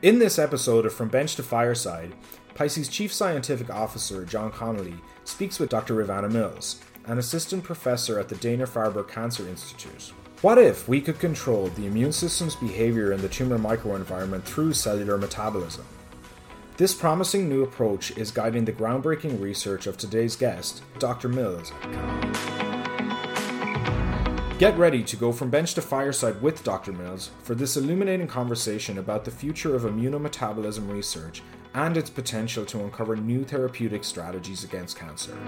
In this episode of From Bench to Fireside, Pisces Chief Scientific Officer John Connolly speaks with Dr. Ivana Mills, an assistant professor at the Dana-Farber Cancer Institute. What if we could control the immune system's behavior in the tumor microenvironment through cellular metabolism? This promising new approach is guiding the groundbreaking research of today's guest, Dr. Mills. Get ready to go from bench to fireside with Dr. Mills for this illuminating conversation about the future of immunometabolism research and its potential to uncover new therapeutic strategies against cancer.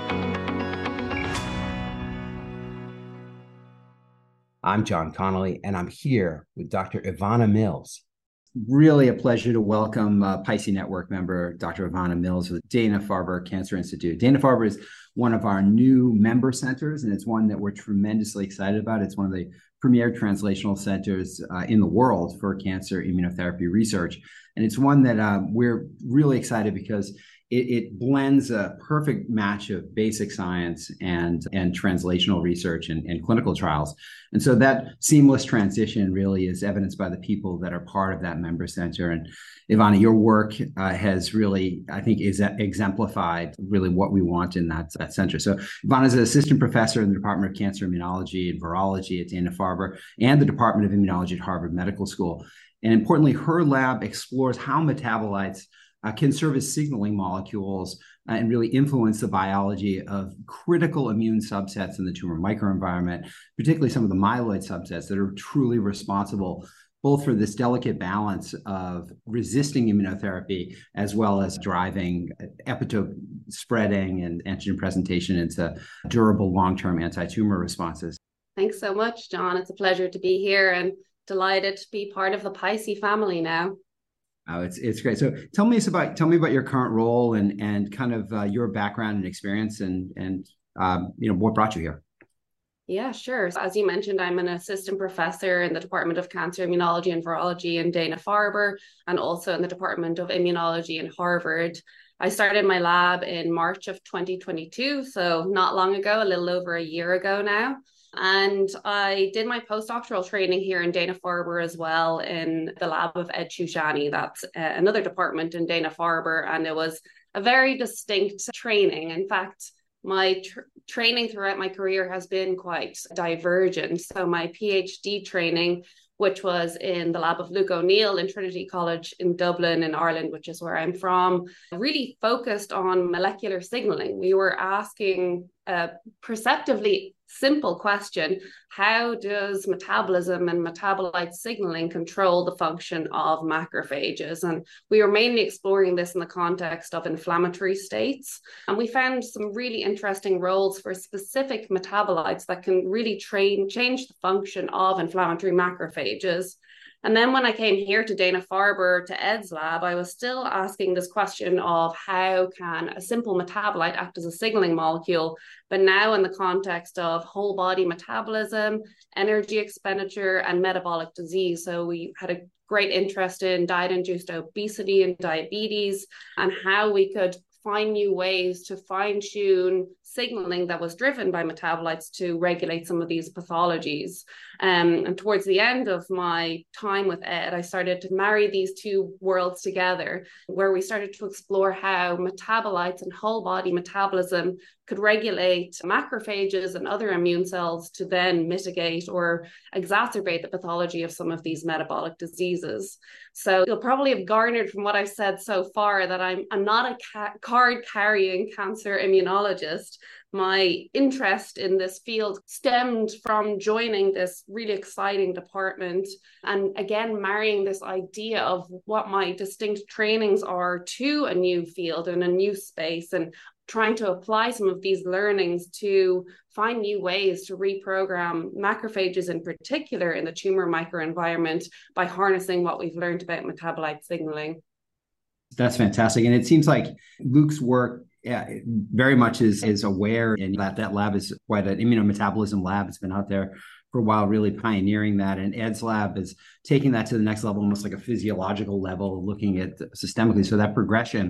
I'm John Connolly, and I'm here with Dr. Ivana Mills. Really a pleasure to welcome Pisces Network member Dr. Ivana Mills with Dana-Farber Cancer Institute. Dana-Farber is one of our new member centers, and it's one that we're tremendously excited about. It's one of the premier translational centers in the world for cancer immunotherapy research. And it's one that we're really excited because it blends a perfect match of basic science and translational research and clinical trials. And so that seamless transition really is evidenced by the people that are part of that member center. And Ivana, your work has really, I think, is exemplified really what we want in that center. So Ivana is an assistant professor in the Department of Cancer Immunology and Virology at Dana-Farber and the Department of Immunology at Harvard Medical School. And importantly, her lab explores how metabolites can serve as signaling molecules and really influence the biology of critical immune subsets in the tumor microenvironment, particularly some of the myeloid subsets that are truly responsible both for this delicate balance of resisting immunotherapy as well as driving epitope spreading and antigen presentation into durable long-term anti-tumor responses. Thanks so much, John. It's a pleasure to be here and delighted to be part of the Pisces family now. Oh, it's great. So tell me about your current role and kind of your background and experience and what brought you here. Yeah, sure. So as you mentioned, I'm an assistant professor in the Department of Cancer Immunology and Virology in Dana-Farber and also in the Department of Immunology in Harvard. I started my lab in March of 2022, so not long ago, a little over a year ago now. And I did my postdoctoral training here in Dana-Farber as well in the lab of Ed Shoushani. That's another department in Dana-Farber. And it was a very distinct training. In fact, my training throughout my career has been quite divergent. So my PhD training, which was in the lab of Luke O'Neill in Trinity College in Dublin in Ireland, which is where I'm from, really focused on molecular signaling. We were asking a perceptively simple question: how does metabolism and metabolite signaling control the function of macrophages? And we were mainly exploring this in the context of inflammatory states. And we found some really interesting roles for specific metabolites that can really change the function of inflammatory macrophages. And then when I came here to Dana-Farber, to Ed's lab, I was still asking this question of how can a simple metabolite act as a signaling molecule, but now in the context of whole body metabolism, energy expenditure, and metabolic disease. So we had a great interest in diet-induced obesity and diabetes and how we could find new ways to fine-tune signaling that was driven by metabolites to regulate some of these pathologies. And towards the end of my time with Ed, I started to marry these two worlds together, where we started to explore how metabolites and whole body metabolism could regulate macrophages and other immune cells to then mitigate or exacerbate the pathology of some of these metabolic diseases. So you'll probably have garnered from what I've said so far that I'm not a card-carrying cancer immunologist. My interest in this field stemmed from joining this really exciting department and again marrying this idea of what my distinct trainings are to a new field and a new space, and trying to apply some of these learnings to find new ways to reprogram macrophages in particular in the tumor microenvironment by harnessing what we've learned about metabolite signaling. That's fantastic. And it seems like Luke's work very much is aware, and that lab is quite an immunometabolism lab. It's been out there for a while, really pioneering that. And Ed's lab is taking that to the next level, almost like a physiological level, looking at systemically. So that progression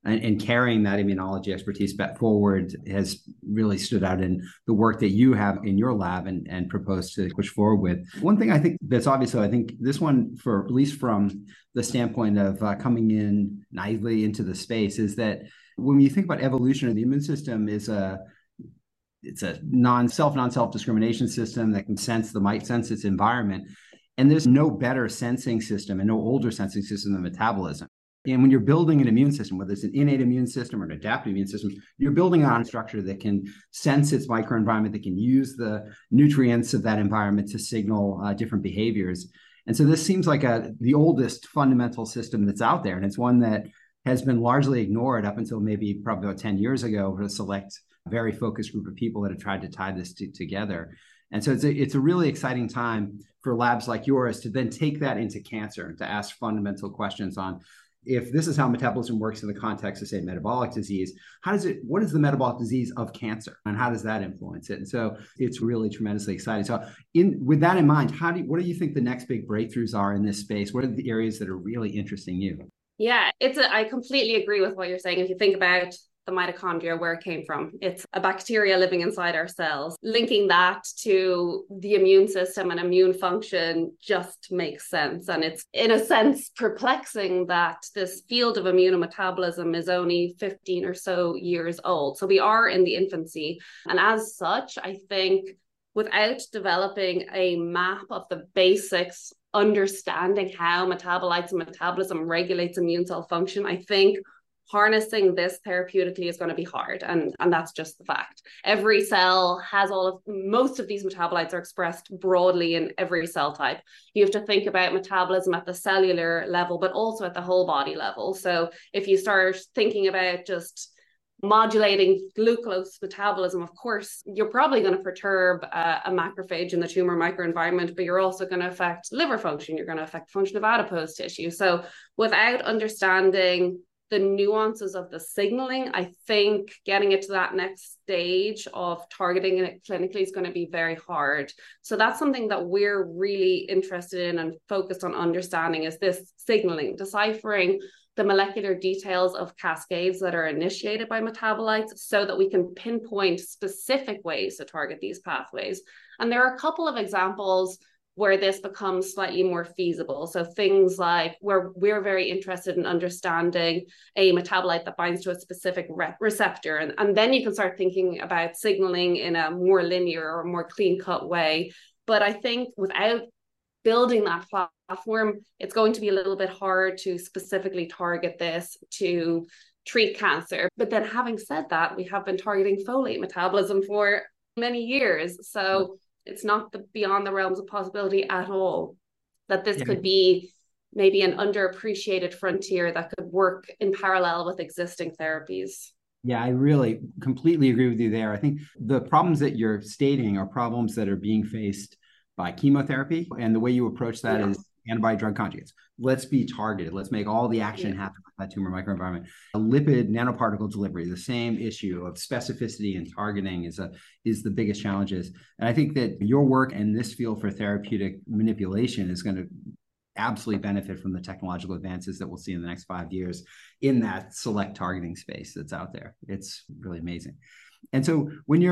and carrying that immunology expertise back forward has really stood out in the work that you have in your lab and propose to push forward with. One thing I think that's obvious, though, I think this one, for at least from the standpoint of coming in naively into the space, is that when you think about evolution of the immune system, it's a non-self discrimination system that might sense its environment. And there's no better sensing system and no older sensing system than metabolism. And when you're building an immune system, whether it's an innate immune system or an adaptive immune system, you're building on a structure that can sense its microenvironment, that can use the nutrients of that environment to signal different behaviors. And so this seems like the oldest fundamental system that's out there. And it's one that has been largely ignored up until maybe probably about 10 years ago for a select, very focused group of people that have tried to tie this together. And so it's a really exciting time for labs like yours to then take that into cancer, to ask fundamental questions on, if this is how metabolism works in the context of, say, metabolic disease, what is the metabolic disease of cancer, and how does that influence it? And so it's really tremendously exciting. So with that in mind, what do you think the next big breakthroughs are in this space? What are the areas that are really interesting you? Yeah, I completely agree with what you're saying. If you think about the mitochondria, where it came from, it's a bacteria living inside our cells. Linking that to the immune system and immune function just makes sense. And it's, in a sense, perplexing that this field of immunometabolism is only 15 or so years old. So we are in the infancy. And as such, I think without developing a map of the basics, understanding how metabolites and metabolism regulates immune cell function, I think harnessing this therapeutically is going to be hard. And that's just the fact. Every cell has most of these metabolites are expressed broadly in every cell type. You have to think about metabolism at the cellular level, but also at the whole body level. So if you start thinking about just modulating glucose metabolism, of course, you're probably going to perturb a macrophage in the tumor microenvironment, but you're also going to affect liver function. You're going to affect the function of adipose tissue. So without understanding the nuances of the signaling, I think getting it to that next stage of targeting it clinically is going to be very hard. So that's something that we're really interested in and focused on understanding, is this signaling, deciphering the molecular details of cascades that are initiated by metabolites so that we can pinpoint specific ways to target these pathways. And there are a couple of examples where this becomes slightly more feasible. So things like where we're very interested in understanding a metabolite that binds to a specific receptor. And then you can start thinking about signaling in a more linear or more clean-cut way. But I think without building that platform, it's going to be a little bit hard to specifically target this to treat cancer. But then having said that, we have been targeting folate metabolism for many years. So it's not beyond the realms of possibility at all that this could be maybe an underappreciated frontier that could work in parallel with existing therapies. Yeah, I really completely agree with you there. I think the problems that you're stating are problems that are being faced by chemotherapy. And the way you approach that is antibody drug conjugates. Let's be targeted. Let's make all the action happen with that tumor microenvironment. A lipid nanoparticle delivery, the same issue of specificity and targeting is the biggest challenges. And I think that your work in this field for therapeutic manipulation is going to absolutely benefit from the technological advances that we'll see in the next 5 years in that select targeting space that's out there. It's really amazing. And so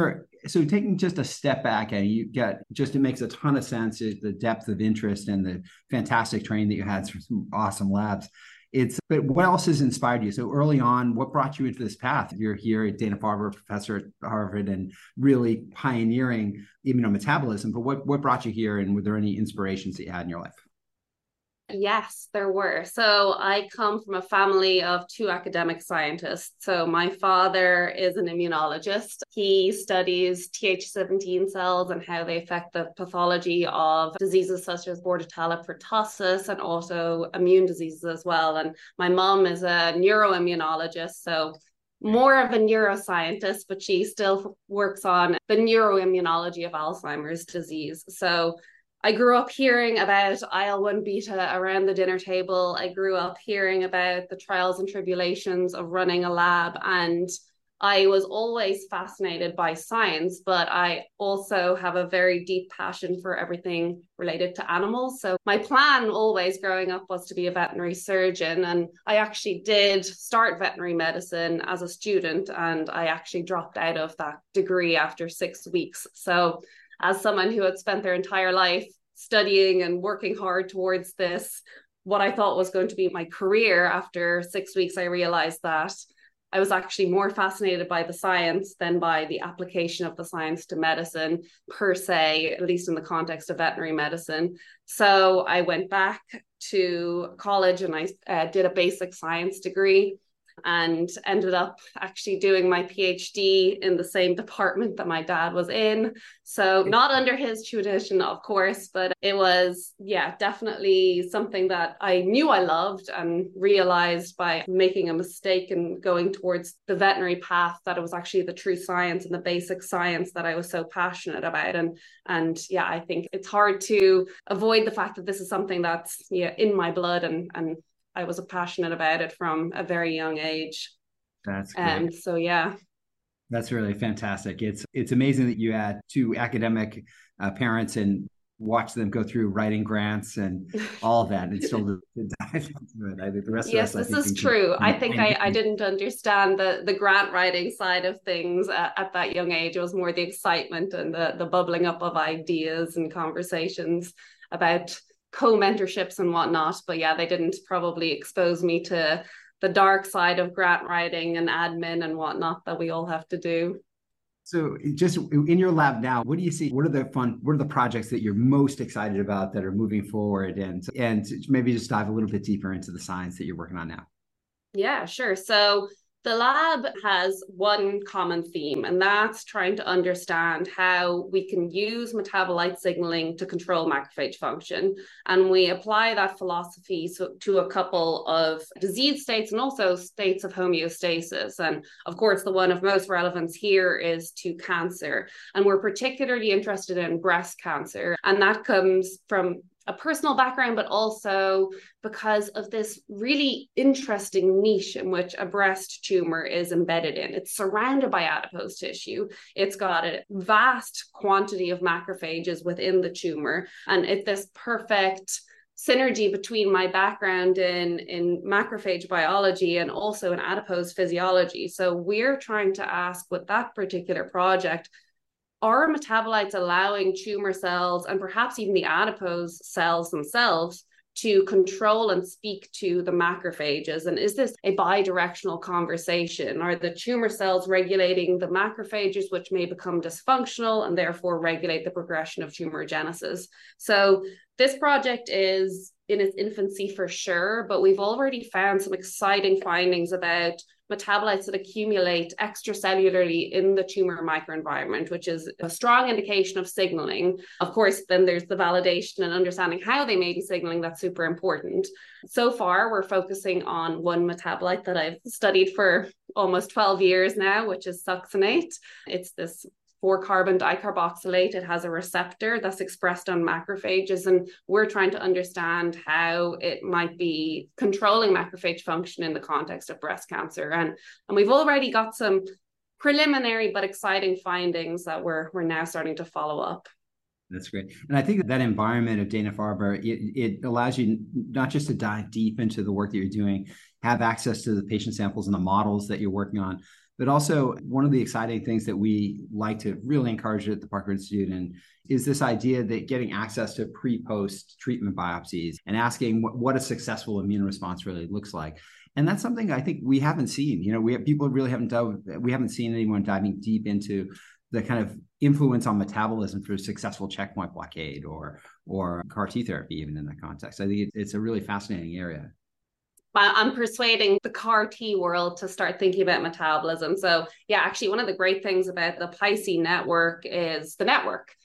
taking just a step back, and it makes a ton of sense, the depth of interest and the fantastic training that you had from some awesome labs. But what else has inspired you? So early on, what brought you into this path? You're here at Dana-Farber, professor at Harvard, and really pioneering immunometabolism. But what brought you here, and were there any inspirations that you had in your life? Yes, there were. So I come from a family of two academic scientists. So my father is an immunologist. He studies Th17 cells and how they affect the pathology of diseases such as bordetella pertussis and also immune diseases as well. And my mom is a neuroimmunologist, so more of a neuroscientist, but she still works on the neuroimmunology of Alzheimer's disease. So I grew up hearing about IL-1 beta around the dinner table. I grew up hearing about the trials and tribulations of running a lab. And I was always fascinated by science, but I also have a very deep passion for everything related to animals. So my plan always growing up was to be a veterinary surgeon. And I actually did start veterinary medicine as a student, and I actually dropped out of that degree after 6 weeks. So as someone who had spent their entire life studying and working hard towards this, what I thought was going to be my career, after 6 weeks, I realized that I was actually more fascinated by the science than by the application of the science to medicine per se, at least in the context of veterinary medicine. So I went back to college and I did a basic science degree and ended up actually doing my PhD in the same department that my dad was in. So not under his tuition, of course, but it was, definitely something that I knew I loved, and realized by making a mistake and going towards the veterinary path that it was actually the true science and the basic science that I was so passionate about. And I think it's hard to avoid the fact that this is something that's in my blood, and I was passionate about it from a very young age. That's great. So, yeah. That's really fantastic. It's amazing that you had two academic parents and watched them go through writing grants and all of that, and still to dive into it. I think the rest of us, this is true. I think I didn't understand the grant writing side of things at that young age. It was more the excitement and the bubbling up of ideas and conversations about co-mentorships and whatnot, but they didn't probably expose me to the dark side of grant writing and admin and whatnot that we all have to do. So just in your lab now, what do you see? What are the projects that you're most excited about that are moving forward? And maybe just dive a little bit deeper into the science that you're working on now. Yeah, sure. So the lab has one common theme, and that's trying to understand how we can use metabolite signaling to control macrophage function. And we apply that philosophy to a couple of disease states and also states of homeostasis. And of course, the one of most relevance here is to cancer. And we're particularly interested in breast cancer. And that comes from a personal background, but also because of this really interesting niche in which a breast tumor is embedded in. It's surrounded by adipose tissue. It's got a vast quantity of macrophages within the tumor. And it's this perfect synergy between my background in macrophage biology and also in adipose physiology. So we're trying to ask with that particular project, are metabolites allowing tumor cells and perhaps even the adipose cells themselves to control and speak to the macrophages? And is this a bidirectional conversation? Are the tumor cells regulating the macrophages, which may become dysfunctional and therefore regulate the progression of tumorigenesis? So this project is in its infancy for sure, but we've already found some exciting findings about metabolites that accumulate extracellularly in the tumor microenvironment, which is a strong indication of signaling. Of course, then there's the validation and understanding how they may be signaling. That's super important. So far, we're focusing on one metabolite that I've studied for almost 12 years now, which is succinate. It's this 4-carbon dicarboxylate. It has a receptor that's expressed on macrophages, and we're trying to understand how it might be controlling macrophage function in the context of breast cancer. And we've already got some preliminary but exciting findings that we're now starting to follow up. That's great. And I think that environment of Dana-Farber, it allows you not just to dive deep into the work that you're doing, have access to the patient samples and the models that you're working on, but also one of the exciting things that we like to really encourage at the Parker Institute and is this idea that getting access to pre-post treatment biopsies and asking what a successful immune response really looks like. And that's something I think we haven't seen. We haven't seen anyone diving deep into the kind of influence on metabolism for successful checkpoint blockade or CAR T therapy, even in that context. I think it's a really fascinating area. I'm persuading the CAR T world to start thinking about metabolism. So actually one of the great things about the PICE network is the network.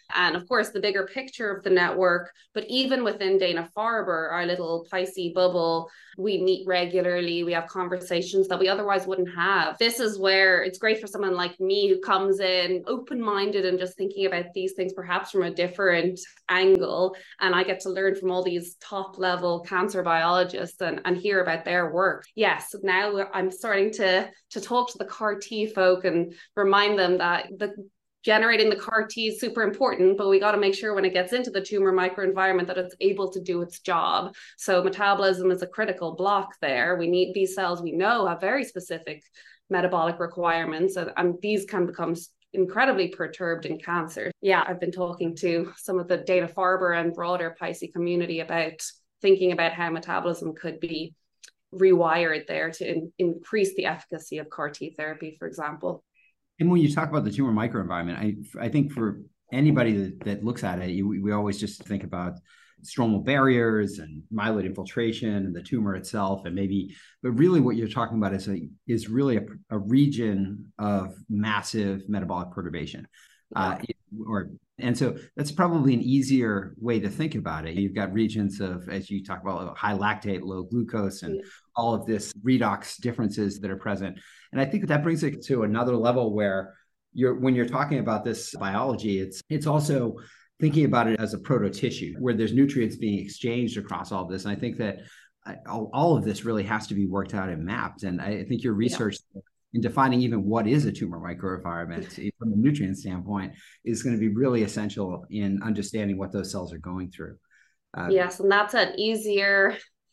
and of course the bigger picture of the network. But even within Dana-Farber, our little Pisces bubble, we meet regularly. We have conversations that we otherwise wouldn't have. This is where it's great for someone like me who comes in open-minded and just thinking about these things perhaps from a different angle. And I get to learn from all these top-level cancer biologists and hear about their work. Yes, now I'm starting to talk to the CAR T folk and remind them that generating the CAR T is super important, but we got to make sure when it gets into the tumor microenvironment that it's able to do its job. So metabolism is a critical block there. We need these cells, we know, have very specific metabolic requirements, and these can become incredibly perturbed in cancer. Yeah, I've been talking to some of the Dana-Farber and broader Pisces community about thinking about how metabolism could be rewired there to increase the efficacy of CAR T therapy, for example. And when you talk about the tumor microenvironment, I think for anybody that looks at it, we always just think about stromal barriers and myeloid infiltration and the tumor itself, but really what you're talking about is really a region of massive metabolic perturbation. Yeah. And so that's probably an easier way to think about it. You've got regions of, as you talk about, high lactate, low glucose, and all of this redox differences that are present. And I think that brings it to another level where when you're talking about this biology, it's also thinking about it as a proto-tissue where there's nutrients being exchanged across all of this. And I think that all of this really has to be worked out and mapped. And I think your research in defining even what is a tumor microenvironment from a nutrient standpoint is going to be really essential in understanding what those cells are going through. Yes, and that's it's easier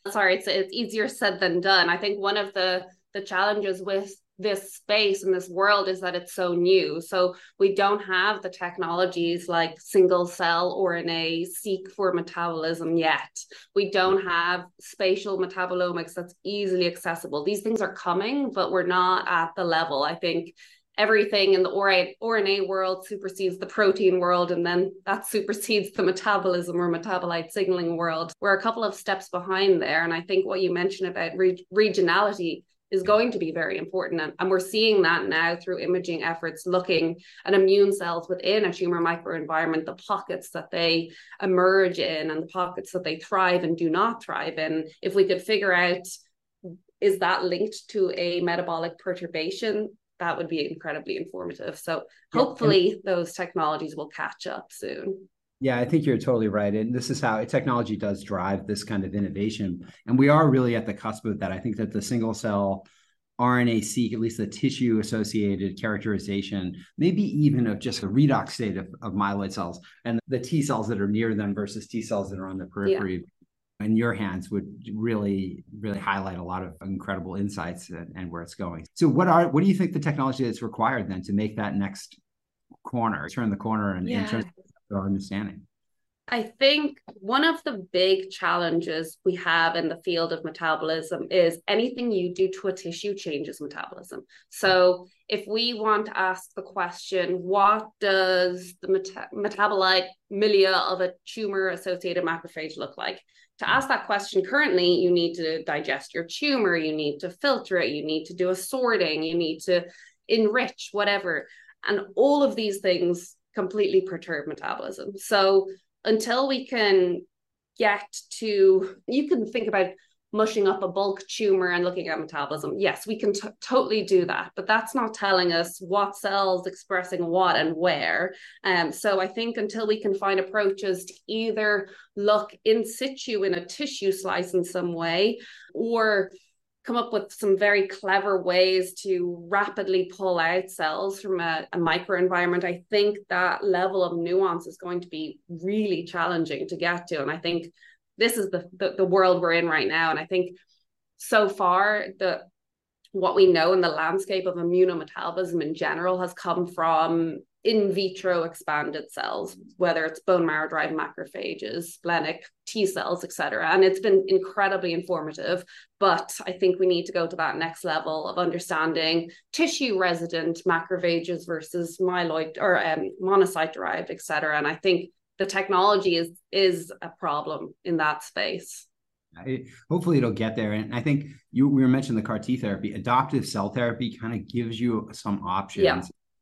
said than done. I think one of the challenges with this space and this world is that it's so new. So we don't have the technologies like single cell RNA seek for metabolism yet. We don't have spatial metabolomics that's easily accessible. These things are coming, but we're not at the level. I think everything in the RNA world supersedes the protein world, and then that supersedes the metabolism or metabolite signaling world. We're a couple of steps behind there. And I think what you mentioned about regionality is going to be very important. And we're seeing that now through imaging efforts, looking at immune cells within a tumor microenvironment, the pockets that they emerge in and the pockets that they thrive and do not thrive in. If we could figure out, is that linked to a metabolic perturbation, that would be incredibly informative. So hopefully those technologies will catch up soon. Yeah, I think you're totally right. And this is how technology does drive this kind of innovation. And we are really at the cusp of that. I think that the single cell RNA-seq, at least the tissue-associated characterization, maybe even of just the redox state of myeloid cells and the T cells that are near them versus T cells that are on the periphery in your hands would really, really highlight a lot of incredible insights and where it's going. So what do you think the technology that's required then to make that next corner, turn the corner in terms of our understanding? I think one of the big challenges we have in the field of metabolism is anything you do to a tissue changes metabolism. So if we want to ask the question, what does the metabolite milieu of a tumor-associated macrophage look like? To ask that question currently, you need to digest your tumor, you need to filter it, you need to do a sorting, you need to enrich, whatever. And all of these things completely perturb metabolism. So until we can you can think about mushing up a bulk tumor and looking at metabolism. Yes, we can totally do that, but that's not telling us what cells expressing what and where. So I think until we can find approaches to either look in situ in a tissue slice in some way, or come up with some very clever ways to rapidly pull out cells from a microenvironment, I think that level of nuance is going to be really challenging to get to. And I think this is the world we're in right now. And I think so far, what we know in the landscape of immunometabolism in general has come from in vitro expanded cells, whether it's bone marrow derived macrophages, splenic T cells, et cetera. And it's been incredibly informative, but I think we need to go to that next level of understanding tissue resident macrophages versus myeloid or monocyte derived, et cetera. And I think the technology is a problem in that space. Hopefully it'll get there. And I think we were mentioning the CAR T therapy. Adoptive cell therapy kind of gives you some options.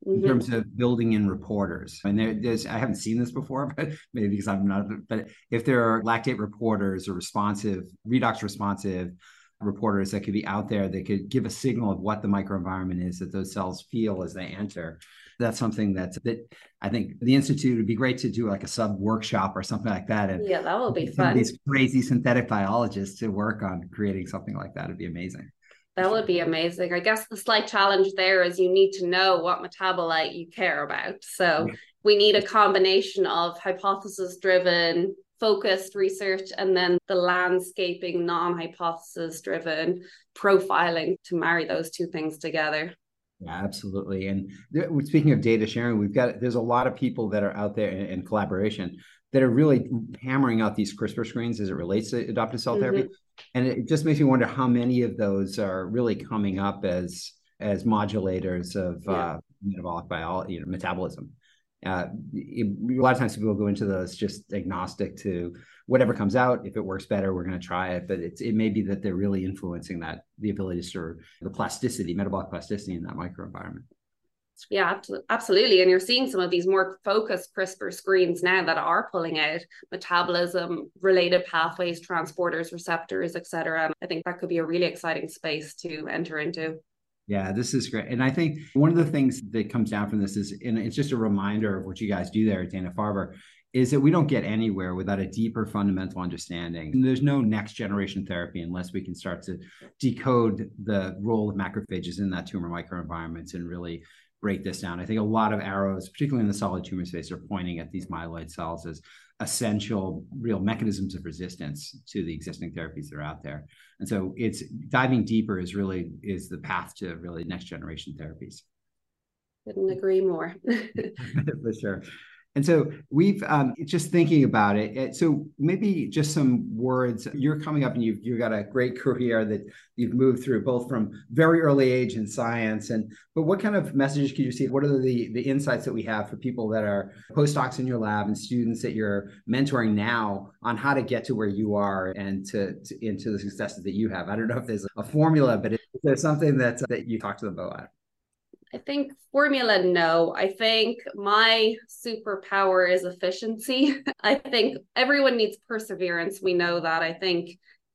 in terms of building in reporters. And there's, I haven't seen this before, but maybe because I'm not, but if there are lactate reporters or redox responsive reporters that could be out there, that could give a signal of what the microenvironment is that those cells feel as they enter. That's something that I think the Institute would be great to do, like a sub workshop or something like that. And yeah, that will be fun. These crazy synthetic biologists to work on creating something like that would be amazing. That would be amazing. I guess the slight challenge there is you need to know what metabolite you care about. So we need a combination of hypothesis-driven, focused research, and then the landscaping, non-hypothesis-driven profiling to marry those two things together. Yeah, absolutely. And speaking of data sharing, there's a lot of people that are out there in collaboration that are really hammering out these CRISPR screens as it relates to adoptive cell therapy. And it just makes me wonder how many of those are really coming up as modulators of metabolic biology, metabolism. A lot of times people go into those just agnostic to whatever comes out. If it works better, we're going to try it. But it may be that they're really influencing the ability to stir the plasticity, metabolic plasticity in that microenvironment. Yeah, absolutely. And you're seeing some of these more focused CRISPR screens now that are pulling out metabolism related pathways, transporters, receptors, et cetera. And I think that could be a really exciting space to enter into. Yeah, this is great. And I think one of the things that comes down from this is, and it's just a reminder of what you guys do there at Dana-Farber, is that we don't get anywhere without a deeper fundamental understanding. And there's no next generation therapy unless we can start to decode the role of macrophages in that tumor microenvironment and really break this down. I think a lot of arrows, particularly in the solid tumor space, are pointing at these myeloid cells as essential real mechanisms of resistance to the existing therapies that are out there. And so it's diving deeper is the path to really next generation therapies. Couldn't agree more. For sure. And so we've just thinking about it. So maybe just some words. You're coming up and you've got a great career that you've moved through, both from very early age in science. But what kind of messages can you see? What are the insights that we have for people that are postdocs in your lab and students that you're mentoring now on how to get to where you are and into the successes that you have? I don't know if there's a formula, but is there something that you talk to them about? I think formula, no. I think my superpower is efficiency. I think everyone needs perseverance. We know that. I think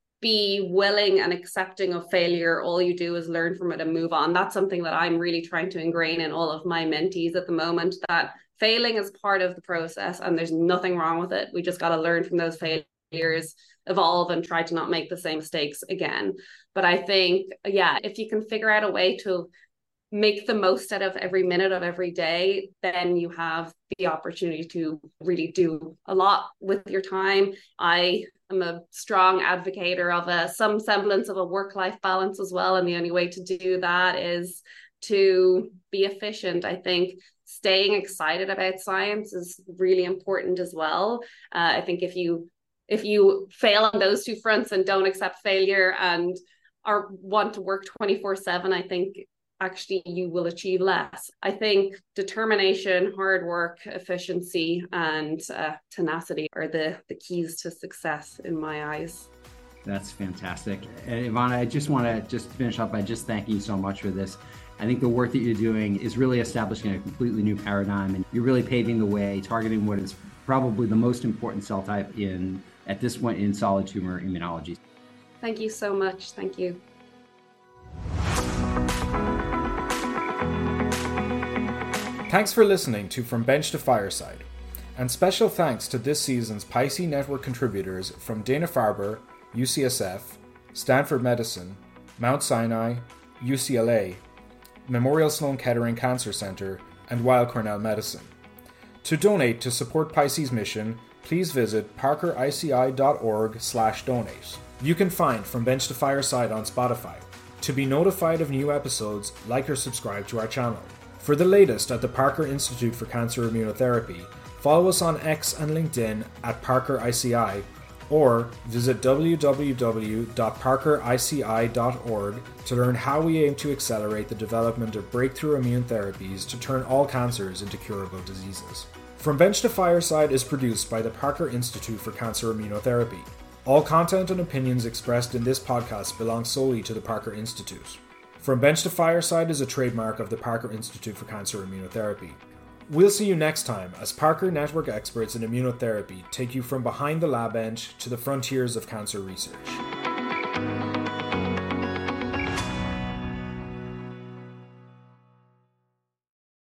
be willing and accepting of failure. All you do is learn from it and move on. That's something that I'm really trying to ingrain in all of my mentees at the moment, that failing is part of the process and there's nothing wrong with it. We just got to learn from those failures, evolve, and try to not make the same mistakes again. But I think, if you can figure out a way to make the most out of every minute of every day, then you have the opportunity to really do a lot with your time. I am a strong advocator of some semblance of a work-life balance as well. And the only way to do that is to be efficient. I think staying excited about science is really important as well. I think if you fail on those two fronts and don't accept failure and want to work 24/7, I think actually you will achieve less. I think determination, hard work, efficiency, and tenacity are the keys to success in my eyes. That's fantastic. And Ivana, I just want to finish up by just thanking you so much for this. I think the work that you're doing is really establishing a completely new paradigm, and you're really paving the way, targeting what is probably the most important cell type at this point in solid tumor immunology. Thank you so much. Thank you. Thanks for listening to From Bench to Fireside, and special thanks to this season's PICE Network contributors from Dana-Farber, UCSF, Stanford Medicine, Mount Sinai, UCLA, Memorial Sloan Kettering Cancer Center, and Weill Cornell Medicine. To donate to support PICE's mission, please visit parkerici.org/donate. You can find From Bench to Fireside on Spotify. To be notified of new episodes, like or subscribe to our channel. For the latest at the Parker Institute for Cancer Immunotherapy, follow us on X and LinkedIn at ParkerICI, or visit www.parkerici.org to learn how we aim to accelerate the development of breakthrough immune therapies to turn all cancers into curable diseases. From Bench to Fireside is produced by the Parker Institute for Cancer Immunotherapy. All content and opinions expressed in this podcast belong solely to the Parker Institute. From Bench to Fireside is a trademark of the Parker Institute for Cancer Immunotherapy. We'll see you next time as Parker Network experts in immunotherapy take you from behind the lab bench to the frontiers of cancer research.